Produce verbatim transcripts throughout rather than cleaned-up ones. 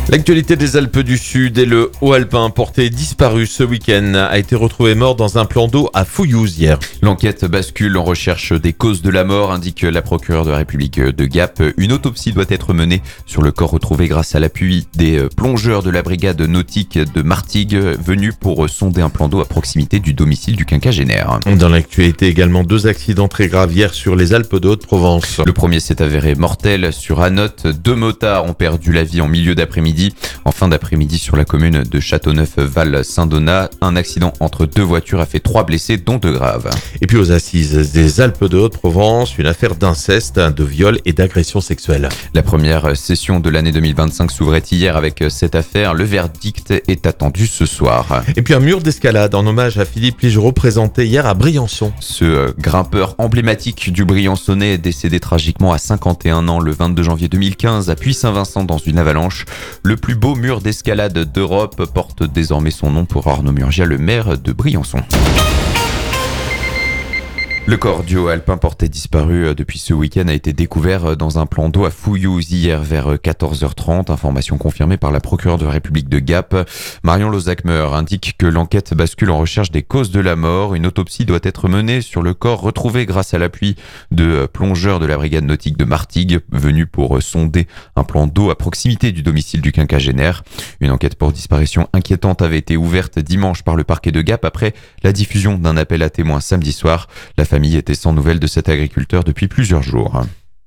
L'actualité des Alpes du Sud et le haut alpin porté disparu ce week-end a été retrouvé mort dans un plan d'eau à Fouillouse hier. L'enquête bascule en recherche des causes de la mort, indique la procureure de la République de Gap. Une autopsie doit être menée sur le corps retrouvé grâce à l'appui des plongeurs de la brigade nautique de Martigues venus pour sonder un plan d'eau à proximité du domicile du quinquagénaire. Dans l'actualité également, deux accidents très graves hier sur les Alpes de Haute-Provence. Le premier s'est avéré mortel sur Anote. Deux motards ont perdu la vie en milieu d'après-midi. En fin d'après-midi sur la commune de Châteauneuf-Val-Saint-Donat, un accident entre deux voitures a fait trois blessés, dont deux graves. Et puis aux assises des Alpes de Haute-Provence, une affaire d'inceste, de viol et d'agression sexuelle. La première session de l'année deux mille vingt-cinq s'ouvrait hier avec cette affaire. Le verdict est attendu ce soir. Et puis un mur d'escalade en hommage à Philippe Ligereau présenté hier à Briançon. Ce grimpeur emblématique du Briançonnais est décédé tragiquement à cinquante et un ans le vingt-deux janvier deux mille quinze à Puy-Saint-Vincent dans une avalanche. Le plus beau mur d'escalade d'Europe porte désormais son nom pour Arnaud Murgia, le maire de Briançon. Le corps du haut alpin porté disparu depuis ce week-end a été découvert dans un plan d'eau à Fouillouse hier vers quatorze heures trente. Information confirmée par la procureure de la République de Gap. Marion Lozakmer indique que l'enquête bascule en recherche des causes de la mort. Une autopsie doit être menée sur le corps retrouvé grâce à l'appui de plongeurs de la brigade nautique de Martigues venus pour sonder un plan d'eau à proximité du domicile du quinquagénaire. Une enquête pour disparition inquiétante avait été ouverte dimanche par le parquet de Gap après la diffusion d'un appel à témoins samedi soir. La La famille était sans nouvelles de cet agriculteur depuis plusieurs jours.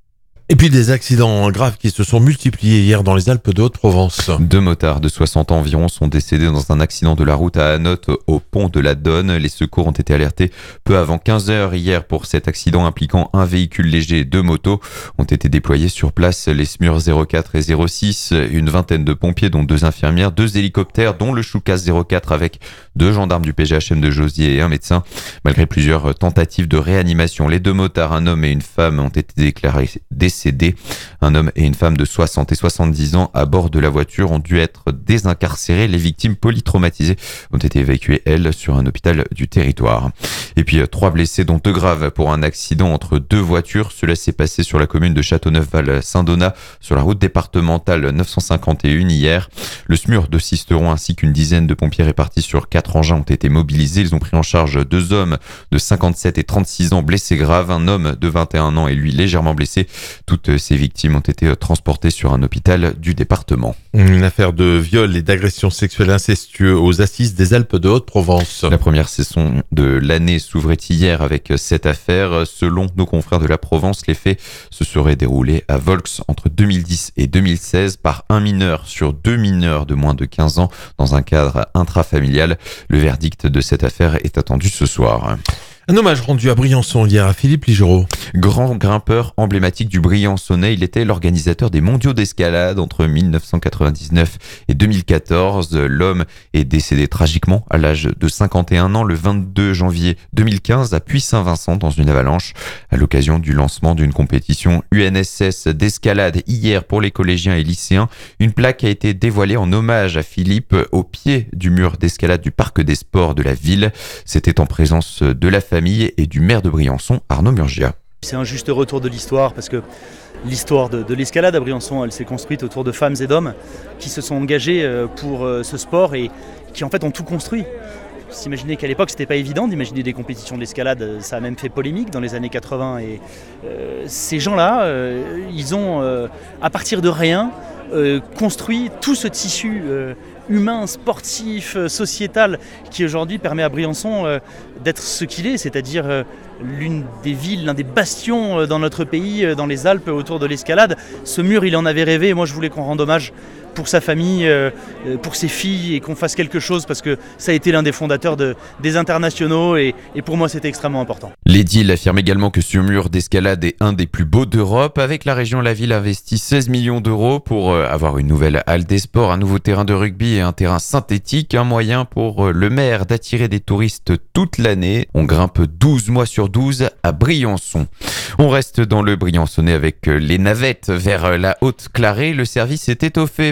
Et puis des accidents graves qui se sont multipliés hier dans les Alpes de Haute-Provence. Deux motards de soixante ans environ sont décédés dans un accident de la route à Anote au pont de la Donne. Les secours ont été alertés peu avant quinze heures hier pour cet accident impliquant un véhicule léger et deux motos. Ont été déployés sur place les S M U R zéro quatre et zéro six, une vingtaine de pompiers dont deux infirmières, deux hélicoptères dont le Choucas zéro quatre avec deux gendarmes du P G H M de Josier et un médecin. Malgré plusieurs tentatives de réanimation, les deux motards, un homme et une femme, ont été déclarés décédés. Un homme et une femme de soixante et soixante-dix ans à bord de la voiture ont dû être désincarcérés. Les victimes polytraumatisées ont été évacuées, elles, sur un hôpital du territoire. Et puis, trois blessés, dont deux graves pour un accident entre deux voitures. Cela s'est passé sur la commune de Châteauneuf-Val-Saint-Donat, sur la route départementale neuf cent cinquante et un hier. Le S M U R de Sisteron ainsi qu'une dizaine de pompiers répartis sur quatre engins ont été mobilisés. Ils ont pris en charge deux hommes de cinquante-sept et trente-six ans blessés graves, un homme de vingt et un ans et lui légèrement blessé. Toutes ces victimes ont été transportées sur un hôpital du département. Une affaire de viol et d'agression sexuelle incestueux aux assises des Alpes de Haute-Provence. La première session de l'année s'ouvrait hier avec cette affaire. Selon nos confrères de la Provence, les faits se seraient déroulés à Volx entre deux mille dix et deux mille seize par un mineur sur deux mineurs de moins de quinze ans dans un cadre intrafamilial. Le verdict de cette affaire est attendu ce soir. Un hommage rendu à Briançon hier à Philippe Ligereau. Grand grimpeur emblématique du Briançonnais, il était l'organisateur des mondiaux d'escalade entre dix-neuf cent quatre-vingt-dix-neuf et deux mille quatorze. L'homme est décédé tragiquement à l'âge de cinquante et un ans le vingt-deux janvier deux mille quinze à Puy-Saint-Vincent dans une avalanche à l'occasion du lancement d'une compétition U N S S d'escalade hier pour les collégiens et lycéens. Une plaque a été dévoilée en hommage à Philippe au pied du mur d'escalade du parc des sports de la ville. C'était en présence de la famille et du maire de Briançon, Arnaud Murgia. C'est un juste retour de l'histoire parce que l'histoire de, de l'escalade à Briançon, elle s'est construite autour de femmes et d'hommes qui se sont engagés pour ce sport et qui en fait ont tout construit. S'imaginer qu'à l'époque c'était pas évident d'imaginer des compétitions d'escalade, ça a même fait polémique dans les années quatre-vingts et euh, ces gens-là, euh, ils ont euh, à partir de rien euh, construit tout ce tissu euh, humain, sportif, euh, sociétal qui aujourd'hui permet à Briançon euh, d'être ce qu'il est, c'est-à-dire euh, l'une des villes, l'un des bastions euh, dans notre pays, euh, dans les Alpes autour de l'escalade. Ce mur, il en avait rêvé et moi je voulais qu'on rende hommage pour sa famille, euh, pour ses filles et qu'on fasse quelque chose parce que ça a été l'un des fondateurs de, des internationaux et, et pour moi c'était extrêmement important. L'édile affirme également que ce mur d'escalade est un des plus beaux d'Europe. Avec la région, la ville investit seize millions d'euros pour avoir une nouvelle halle des sports, un nouveau terrain de rugby et un terrain synthétique, un moyen pour le maire d'attirer des touristes toute l'année. On grimpe douze mois sur douze à Briançon. On reste dans le Briançonnais avec les navettes vers la Haute-Clarée. Le service est étoffé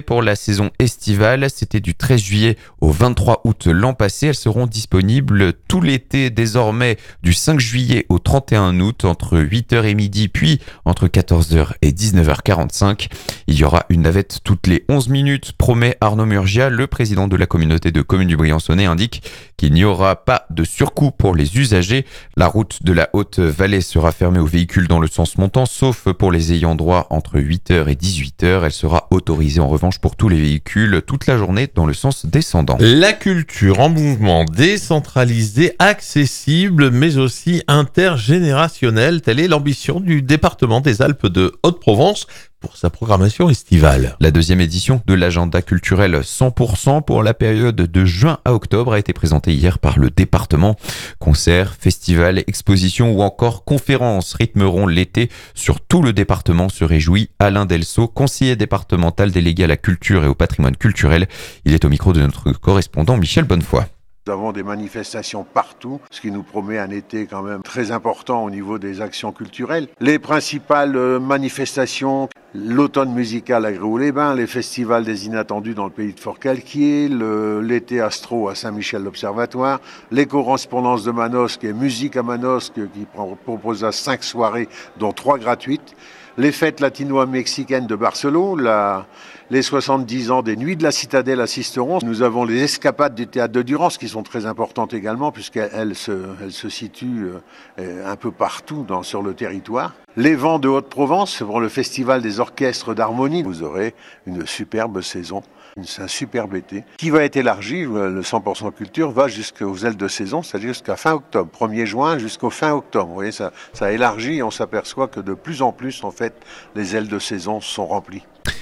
pour la saison estivale. C'était du treize juillet au vingt-trois août l'an passé. Elles seront disponibles tout l'été désormais du cinq juillet au trente et un août entre huit heures et midi, puis entre quatorze heures et dix-neuf heures quarante-cinq. Il y aura une navette toutes les onze minutes, promet Arnaud Murgia. Le président de la communauté de communes du Briançonnais indique qu'il n'y aura pas de surcoût pour les usagers. La route de la Haute-Vallée sera fermée aux véhicules dans le sens montant, sauf pour les ayants droit entre huit heures et dix-huit heures. Elle sera autorisée en revanche pour tous les véhicules toute la journée dans le sens descendant. La culture en mouvement, décentralisée, accessible, mais aussi intergénérationnelle. Telle est l'ambition du département des Alpes de Haute-Provence pour sa programmation estivale. La deuxième édition de l'agenda culturel cent pour cent pour la période de juin à octobre a été présentée hier par le département. Concerts, festivals, expositions ou encore conférences rythmeront l'été sur tout le département, se réjouit Alain Delceau, conseiller départemental délégué à la culture et au patrimoine culturel. Il est au micro de notre correspondant Michel Bonnefoy. Nous avons des manifestations partout, ce qui nous promet un été quand même très important au niveau des actions culturelles. Les principales manifestations, l'automne musical à Gréoux-les-Bains, les festivals des inattendus dans le pays de Forcalquier, le, l'été astro à Saint-Michel-l'Observatoire, l'éco-correspondance de Manosque et musique à Manosque qui proposera cinq soirées dont trois gratuites. Les fêtes latino-mexicaines de Barcelone, la, les soixante-dix ans des Nuits de la Citadelle à Sisteron. Nous avons les escapades du Théâtre de Durance qui sont très importantes également puisqu'elles elles se, elles se situent euh, un peu partout dans, sur le territoire. Les Vents de Haute-Provence pour le Festival des orchestres d'harmonie. Vous aurez une superbe saison. C'est un superbe été qui va être élargi. Le cent pour cent culture va jusqu'aux ailes de saison, c'est-à-dire jusqu'à fin octobre, premier juin jusqu'au fin octobre. Vous voyez, ça, ça élargit et on s'aperçoit que de plus en plus, en fait, les ailes de saison sont remplies.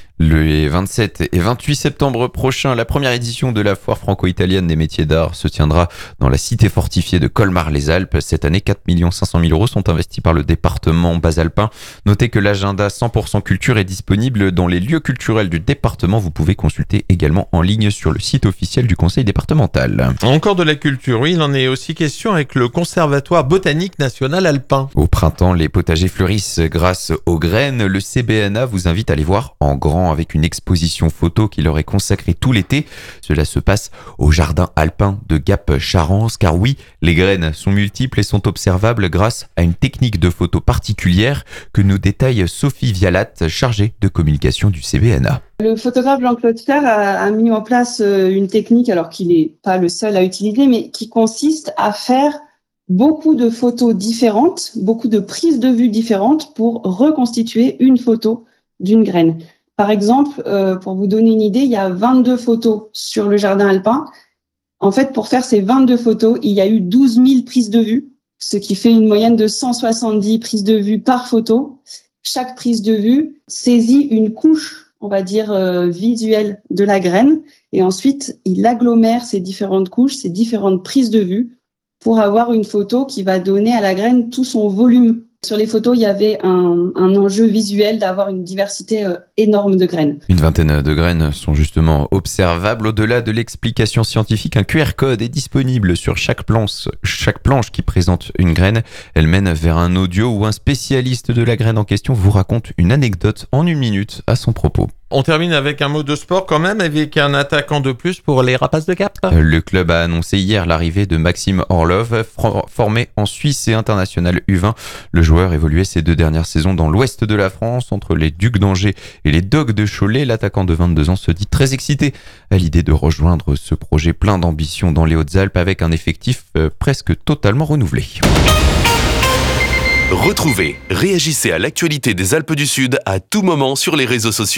Le vingt-sept et vingt-huit septembre prochain, la première édition de la foire franco-italienne des métiers d'art se tiendra dans la cité fortifiée de Colmar-les-Alpes. Cette année, quatre millions cinq cent mille euros sont investis par le département basalpin. Notez que l'agenda cent pour cent culture est disponible dans les lieux culturels du département. Vous pouvez consulter également en ligne sur le site officiel du conseil départemental. Encore de la culture, oui, il en est aussi question avec le Conservatoire botanique national alpin. Au printemps, les potagers fleurissent grâce aux graines. Le C B N A vous invite à les voir en grand avec une exposition photo qui leur est consacrée tout l'été. Cela se passe au jardin alpin de Gap-Charance, car oui, les graines sont multiples et sont observables grâce à une technique de photo particulière que nous détaille Sophie Vialat, chargée de communication du C B N A. Le photographe Jean-Claude Fer a, a mis en place une technique, alors qu'il n'est pas le seul à utiliser, mais qui consiste à faire beaucoup de photos différentes, beaucoup de prises de vue différentes pour reconstituer une photo d'une graine. Par exemple, euh, pour vous donner une idée, il y a vingt-deux photos sur le jardin alpin. En fait, pour faire ces vingt-deux photos, il y a eu douze mille prises de vue, ce qui fait une moyenne de cent soixante-dix prises de vue par photo. Chaque prise de vue saisit une couche, on va dire, euh, visuelle de la graine. Et ensuite, il agglomère ces différentes couches, ces différentes prises de vue pour avoir une photo qui va donner à la graine tout son volume. Sur les photos, il y avait un, un enjeu visuel d'avoir une diversité euh, énorme de graines. Une vingtaine de graines sont justement observables. Au-delà de l'explication scientifique, un Q R code est disponible sur chaque planche, chaque planche qui présente une graine. Elle mène vers un audio où un spécialiste de la graine en question vous raconte une anecdote en une minute à son propos. On termine avec un mot de sport quand même, avec un attaquant de plus pour les Rapaces de Gap. Le club a annoncé hier l'arrivée de Maxime Orlov, formé en Suisse et international U vingt. Le joueur évoluait ces deux dernières saisons dans l'ouest de la France, entre les Ducs d'Angers et les Dogs de Cholet. L'attaquant de vingt-deux ans se dit très excité à l'idée de rejoindre ce projet plein d'ambition dans les Hautes-Alpes avec un effectif presque totalement renouvelé. Retrouvez, réagissez à l'actualité des Alpes du Sud à tout moment sur les réseaux sociaux.